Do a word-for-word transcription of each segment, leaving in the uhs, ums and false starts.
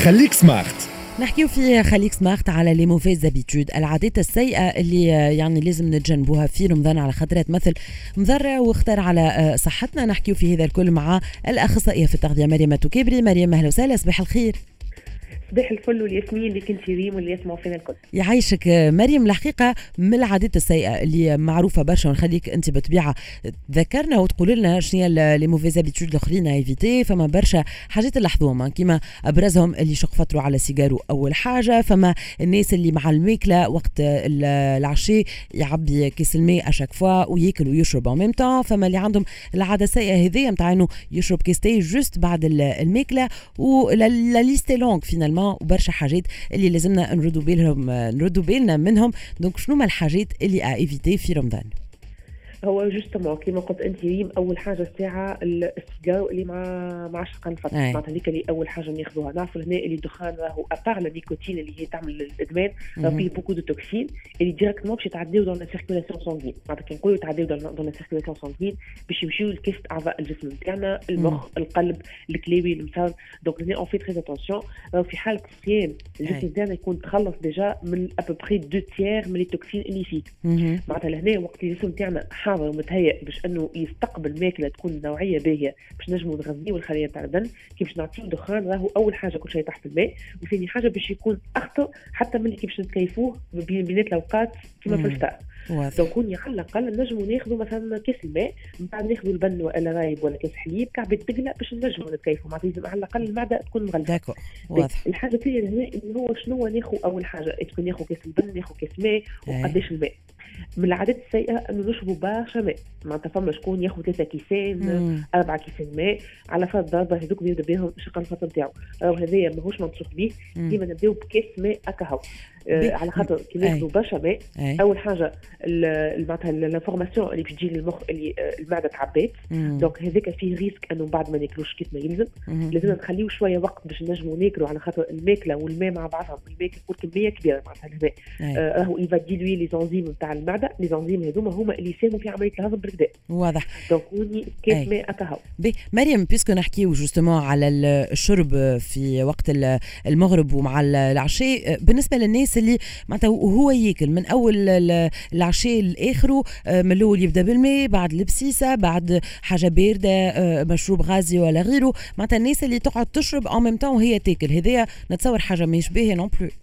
خليك سمارت. نحكيو في خليك سمارت على لي موفيز زابيتود، العادات السيئة اللي يعني لازم نتجنبوها في رمضان على خاطرها تمثل مضرة وخطر على صحتنا. نحكيو في هذا الكل مع الأخصائية في التغذية مريم توكيبري. مريم أهلا وسهلا، صباح الخير. صباح الفل والياسمين اللي كنتي ريم واللي يسمعوا فينا الكل. يعيشك مريم. الحقيقة من العادات السيئة اللي معروفة برشا، ونخليك أنت بطبيعة تذكرنا وتقول لنا شنو هي لي موفيز هابيتود الآخرين ايفيتي. فما برشا حاجات نلاحظوهم كيما أبرزهم اللي يشق فطروا على سيجارو أول حاجة، فما الناس اللي مع الماكلة وقت العشاء يعبي كيس الماء أشاك فوا وياكل ويشرب أو ميم طون، فما اللي عندهم العادة السيئة هذيا متاع إنه يشرب كيس تاي جوست بعد الماكلة، ولا ليست لونغ فينالمون وبرشا حاجات اللي لازمنا نردوا بالهم نردوا بالنا منهم. دونك شنو ما الحاجات اللي ايفيتي في رمضان؟ هو جوستومون كيما قلت انت ريم، اول حاجه الساعه السيجار اللي مع مع شقن الفطر، معناتها هذيك اللي اول حاجه ناخذوها. نعرفوا هنا اللي الدخان راهو ابار النيكوتين اللي هي تعمل الادمان، راهو فيه بوكو دو توكسين اللي ديريكتومون باش يتعداو دون لا سيركولاسيون سانغين. معناتها كي نقولوا يتعداو دون لا سيركولاسيون سانغين باش يمشيو لكافه اعضاء الجسم نتاعنا، المخ، القلب، الكلاوي، المسار. دونك هنا اون في تري اتونسيون. راهو في حاله صيام الجسم نتاعنا يكون تخلص ديجا من ابوبري دو تيير من التوكسين اللي فيه. معناتها لهنا وقت الجسم نتاعنا حاضر ومتهيئ باش انه يستقبل ماكله تكون نوعيه باهيه باش نجموا نغذيو الخلايا تاع البدن، كي باش نعطيو دخان راهو اول حاجه كل شيء تحت الماء، وثاني حاجه باش يكون اخطر حتى من اللي كي باش نتكيفوه بينات الاوقات كيما في الفطار. دونك على الاقل نجموا ناخذوا مثلا كاس الماء من بعد ناخذوا البن ولا رايب ولا كاس حليب كعبه تقلى باش نجموا نتكيفوا. معناتها لازم على الاقل المعده تكون مغلفه. الحاجه الثانيه هنا اللي هو شنو ناخذ اول حاجه، تكون ناخذ كاس البن، ناخذ كاس ماء، وقداش الماء. من العادات السيئه انه نشربوا برشا ماء. معناتها فما شكون ياخذ ثلاثة كيسان أربعة كيسان ماء على فرض ضربه هذوك يبدا بهم شقن الفطر نتاعو. راهو هذايا ماهوش منصوح به، ديما نبداو بكاس ماء هكا. آه على خاطر كي ناخذوا برشا ماء اول حاجه معناتها الانفورماسيون اللي بتجي للمخ اللي آه المعده تعبات، دونك هذاك فيه ريسك انه بعد ما ناكلوش كيف ما يلزم. لازم نخليو شويه وقت باش نجموا ناكلوا، على خاطر الماكله والماء مع بعضهم، الماء يكون كميه كبيره معناتها الماء راهو آه يفادي لوي لي زنزيم نتاع المعده. لي زنزيم هذوما هما اللي يساهموا في عمليه الهضم بالكدا. واضح. دونك وني كيف ماء اكاهو. بي مريم، بيسكو نحكيو جوستومون على الشرب في وقت المغرب ومع العشاء، بالنسبه للناس اللي معناتها وهو ياكل من اول العشاء لاخره، من الاول يبدا بالماء، بعد البسيسه، بعد حاجه بارده، مشروب غازي ولا غيره، معناتها الناس اللي تقعد تشرب او ميم طون وهي تاكل، هذايا نتصور حاجه مش باهيه نون بلو.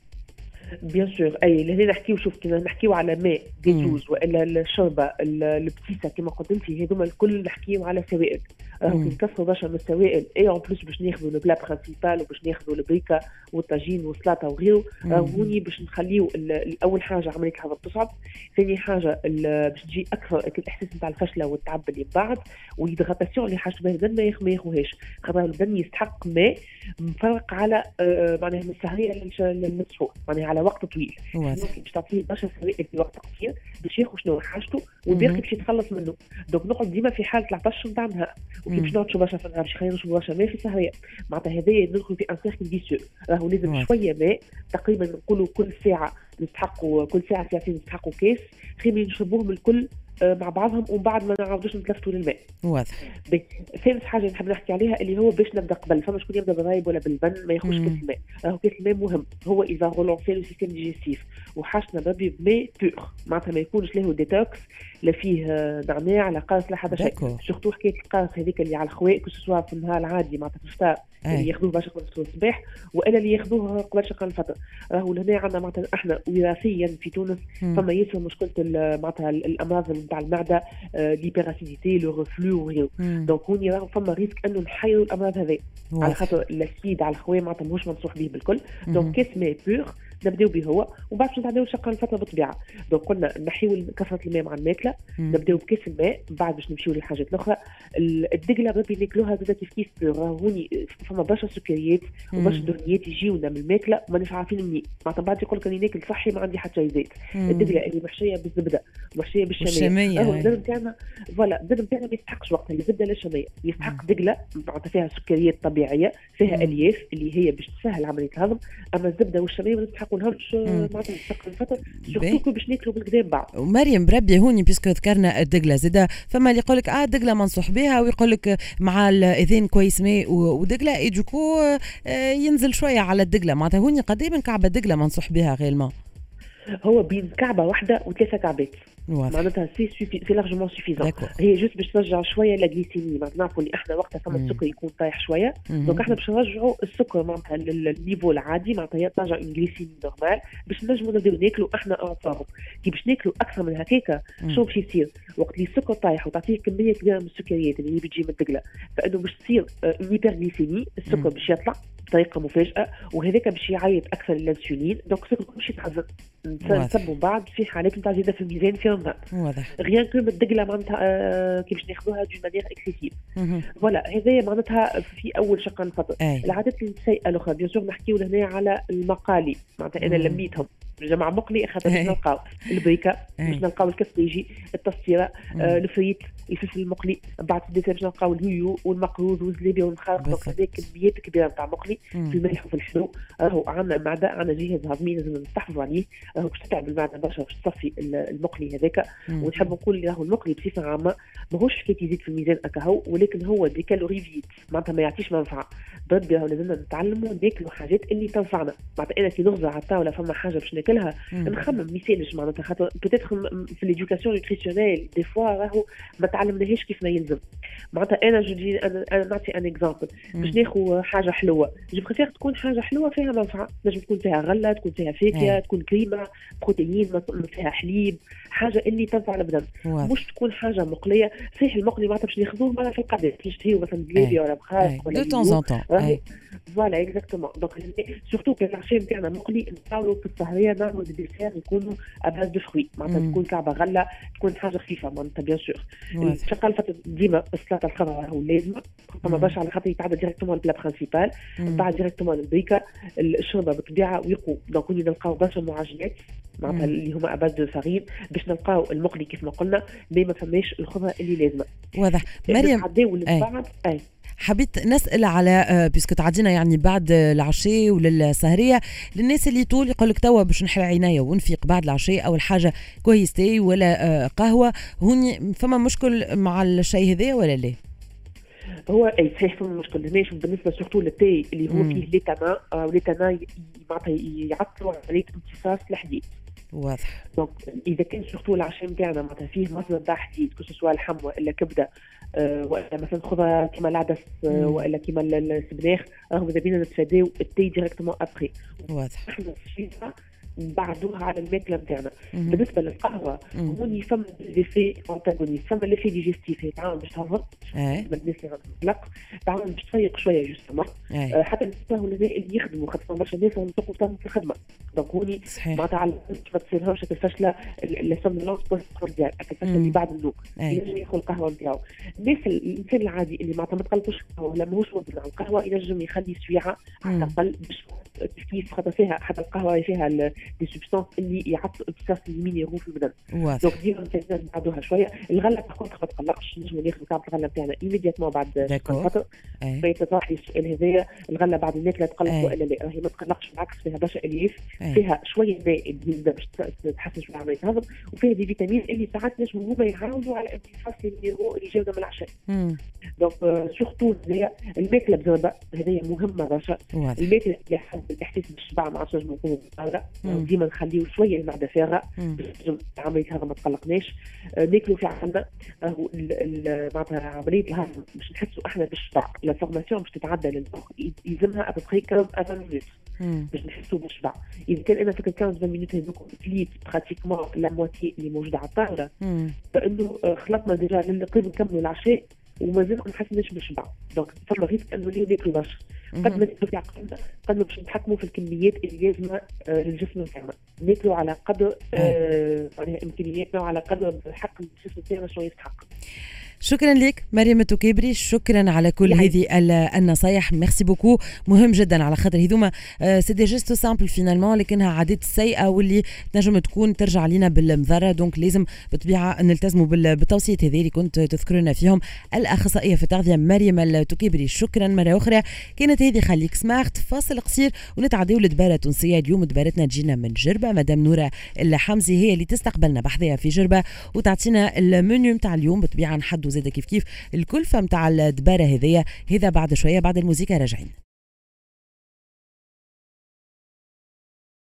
بيان سور. اي لهنا نحكيو، شوف كنا نحكيو على ماء جازوز والا الشوربه البسيسه كما قلت انت، هذوما الكل نحكيو على سوائل. راهو نكسروا برشا من السوائل، اي اون بلوس باش ناخذوا البلا برينسيبال وباش ناخذوا البريكا والطاجين والسلطه وغيره. راهو هوني باش نخليو اول حاجه عمليه الهضم تصعب، ثاني حاجه باش تجي اكثر الاحساس نتاع الفشله والتعب اللي بعد، والهيدراتاسيون اللي حاجه بها البدن ما ياخذوهاش. خاطر البدن يستحق ماء مفرق على آه معناها من السهريه للسحور، معناها على وقت طويل. ممكن باش تعطيه برشا سوائل في وقت قصير باش ياخذ شنو حاجته والباقي باش يتخلص منه. دونك نقعد ديما في حاله العطش نتاع النهار، وكي باش نقعد برشا في النهار باش خلينا نشرب برشا ماء في السهريه. معناتها هذايا ندخل في ان سيركل فيسيو. راهو لازم واحد. شويه ماء تقريبا نقولوا كل ساعه نستحقوا، كل ساعه ساعتين نستحقوا كاس، خير من نشربوهم الكل مع بعضهم ومن بعد ما نعاودوش نتلفتوا للماء. واضح. ثالث حاجه نحب نحكي عليها اللي هو باش نبدا قبل، فما شكون يبدا بالرايب ولا بالبن ما ياخذش كاس الماء. راهو كاس الماء مهم، هو اذا رولونسي لو سيستيم ديجيستيف وحاجتنا بربي بماء بور، معناتها ما يكونش له ديتوكس لا فيه نعناع لا قارص لا حتى شيء. سورتو حكايه القارص هذيك اللي على الخواء كو سوا في النهار العادي معناتها في الفطار اللي ياخذوه باش قبل الفطور الصباح، والا اللي ياخذوه قبل شقن الفطر. راهو لهنا عندنا معناتها احنا وراثيا في تونس فما ياسر مشكله معناتها الامراض نتاع المعده، ليبراسيديتي، لو ريفلو وغيره. دونك هوني راهو فما ريسك انه نحيروا الامراض هذه على خاطر الاسيد على الخواء معناتها ماهوش منصوح به بالكل. دونك كاس ماء بور نبداو به هو، وبعد باش نتعداو شقن الفطر بالطبيعه. دونك قلنا نحيو كثره الماء مع الماكله، نبداو بكاس الماء، بعد باش نمشيو للحاجات الاخرى. الدقله ربي ناكلوها زاد كيف كيف بور. هوني فما برشا سكريات وبرشا دهنيات يجيونا من الماكله وماناش عارفين منين. معناتها بعد يقول لك راني ناكل صحي ما عندي حتى زيت. الدقله اللي محشيه بالزبده ومحشيه بالشميه، راهو البدن نتاعنا فوالا البدن نتاعنا ما يستحقش وقتها الزبده لا الشميه، يستحق دقله معناتها فيها سكريات طبيعيه، فيها الياف اللي هي باش تسهل عمليه الهضم. اما الزبده والشميه ما تستحق نلحقوا لهمش معناتها نسقط الفطر سورتو باش ناكلوا بالقدام بعد. ومريم بربي هوني بيسكو ذكرنا الدقله زاده فما اللي يقول لك اه الدقله منصوح بها ويقول لك مع الاذان كويس ماء ودقله اي دوكو ينزل شويه على الدقله معناتها هوني قديم من كعبه دقله منصوح بها غير الماء. هو بين كعبه واحده وثلاثه كعبات معناتها سي سي سي لارجمون سوفيزون. هي جوست باش ترجع شويه لا جليسيمي معناتها نعرفوا اللي احنا وقتها فما السكر يكون طايح شويه دونك احنا باش نرجعوا السكر معناتها للنيفو العادي معناتها ترجع اون جليسيمي نورمال باش نجموا نبداو ناكلوا احنا اعصابهم. كي باش ناكلوا اكثر من هكاكا شو باش يصير وقت اللي السكر طايح وتعطيه كميه كبيره من السكريات اللي هي بتجي من الدقله فانه باش تصير هيبر جليسيمي السكر باش يطلع بطريقه مفاجئه وهذاك باش يعيط اكثر للانسولين دونك السكر باش يتعزل نسبوا بعض في حالات نتاع زياده في الميزان في رمضان. واضح. غير كو الدقله معناتها آه كي باش ناخذوها دو مانيير اكسيسيف. فوالا هذايا معناتها في اول شق الفطر. العادات السيئه الاخرى بيان سور نحكيو لهنا على المقالي معناتها انا لميتهم جماعة مقلي خاطر باش نلقاو البريكه باش نلقاو الكسريجي التصفيره آه الفريت الفلفل المقلي بعد الديسير باش نلقاو الهيو والمقروض والزلابيه والمخاخ دونك هذيك كميات كبيره نتاع مقلي في الملح وفي الحلو راهو عندنا المعده عندنا جهاز هضمي لازم نستحفظوا عليه راهو باش تتعب المعده برشا باش تصفي المقلي هذاك. ونحب نقول راهو المقلي بصفه عامه ماهوش حكايه يزيد في الميزان اكاهو ولكن هو دي كالوري فيت معناتها ما يعطيش منفعه بربي راهو لازمنا نتعلموا ناكلوا حاجات اللي تنفعنا معناتها انا كي نغزى على الطاوله فما حاجه باش ناكلها نخمم ميسالش معناتها خاطر بوتيتر في ليدوكاسيون نوتريسيونيل دي فوا راهو ما تعلمناهاش كيف ما يلزم معناتها انا جدي انا, أنا نعطي ان اكزامبل باش ناخذ حاجه حلوه جو بريفير تكون حاجه حلوه فيها منفعه نجم تكون فيها غله تكون فيها فاكهه تكون كريمه بروتيين فيها حليب حاجه اللي تنفع البدن مش تكون حاجه مقليه. صحيح المقلي معناتها باش ناخذوه معناتها في القدر باش نشتهيو مثلا زلابيه ولا بخاخ ولا دو طون طون فوالا اكزاكتومون دونك سورتو كان العشاء نتاعنا مقلي نحاولوا في السهريه نعملوا دي ديسير يكونوا اباز دو فروي معناتها تكون كعبه غله تكون حاجه خفيفه معناتها بيان سور. الشقه الفتره ديما السلطه الخضراء راهو لازمه فما باش على خاطر يتعدى ديريكتومون البلا برينسيبال بعد ديريكتومون البريكه الشوربه بالطبيعه ويقوا دونك نلقاو برشا معجنات معناتها اللي هما اباز دو فارين باش نلقاو المقلي كيف ما قلنا مي ما فماش الخضره اللي لازمه. واضح. مريم اي حبيت نسأل على بيسكو تعدينا يعني بعد العشاء وللسهرية للناس اللي طول يقول لك توا باش نحل عينيا ونفيق بعد العشاء أول حاجة كويس تاي ولا قهوة هوني فما مشكل مع الشيء هذا ولا لا؟ هو اي صحيح فما مشكل هناش بالنسبه سورتو للتاي اللي هو فيه ليتانا آه ليتانا معناتها يعطلوا عمليه امتصاص الحديد. واضح. دونك اذا كان سورتو العشاء نتاعنا معناتها فيه مصدر تاع حديد كو سوا اللحم والا كبده أه ولا مثلا خضره كيما العدس أه والا كيما السبناخ راهو ماذا بينا نتفاداو التاي ديريكتومون ابخي. واضح. احنا الشيفه نبعدوها على الماكله نتاعنا. بالنسبه للقهوه هوني فما ليفي انتاغونيست فما ليفي ديجيستيف تعاون باش تهبط بالناس اللي عندهم قلق تعاون باش تفيق شويه جوستومون أه حتى الناس اللي يخدموا خاطر فما برشا ناس ينطقوا في الخدمه دونك هوني معناتها على ما تصيرهمش الفشله السومنولونس بوستبرانديال الفشله اللي بعد النوم ينجم ياخذ القهوه نتاعو. الناس الانسان العادي اللي معناتها ما تقلقوش ولا ماهوش مدمن على القهوه ينجم يخلي سويعه على الاقل باش كيف خاطر فيها حتى القهوه فيها دي سبستانس اللي يعطوا امتصاص المينيرو في البدن دونك ديما نتاعنا نبعدوها شويه. الغله باغ كونتر ما تقلقش نجموا ناخذ كعب الغله نتاعنا ايميدياتمون بعد الفطر فيتطرح لي السؤال هذايا الغله بعد الماكله تقلق ولا لا راهي ما تقلقش بالعكس فيها برشا الياف فيها شويه ماء اللي باش تحسن شويه عمليه الهضم وفيها دي فيتامين اللي ساعات نجموا هما يعاونوا على امتصاص المينيرو اللي جاونا من العشاء. دونك سورتو هذايا الماكله بزربه هذايا مهمه برشا. الماكله اللي حد الاحساس بالشبع ما عادش نجموا نكونوا بالطاوله ديما نخليو شويه المعده فارغه باش عمليه الهضم ما تقلقناش. ناكلوا في عنا راهو معناتها عمليه الهضم باش نحسوا احنا بالشبع لا فورماسيون باش تتعدى للمخ يلزمها ابري خمسة مينوت باش نحسوا بالشبع. اذا كان انا في خمسة مينوت هذوك كليت براتيكمون لا موتي اللي موجوده على الطاوله فانه خلطنا ديجا للقيم نكملوا العشاء ومازال ما حسناش بالشبع دونك فما ريسك انه اللي ناكلوا برشا قد ما ناكلوا في عقلنا قد ما باش نتحكموا في الكميات اللي لازمه آه للجسم نتاعنا ناكلوا على قدر آه امكانياتنا وعلى قدر الحق الجسم نتاعنا شنو يستحق. شكرا لك مريم التكيبري، شكرا على كل هذه النصايح، ميرسي بوكو. مهم جدا على خاطر هذوما سي دي جيست سامبل فينالمون، لكنها عادات سيئه واللي تنجم تكون ترجع علينا بالمضره. دونك لازم بالطبيعه نلتزموا بالتوصيات هذه اللي كنت تذكرنا فيهم الاخصائيه في التغذيه مريم التكيبري. شكرا مره اخرى. كانت هذه خليك سمارت، فاصل قصير ونتعداو لدباره تونسيه. اليوم دبارتنا تجينا من جربه، مدام نوره الحمزي هي اللي تستقبلنا بحذاها في جربه وتعطينا المنيو نتاع اليوم. بالطبيعه نحدوا زاده كيف كيف الكلفه نتاع الدباره هذيا. هذا بعد شويه بعد الموسيقى راجعين.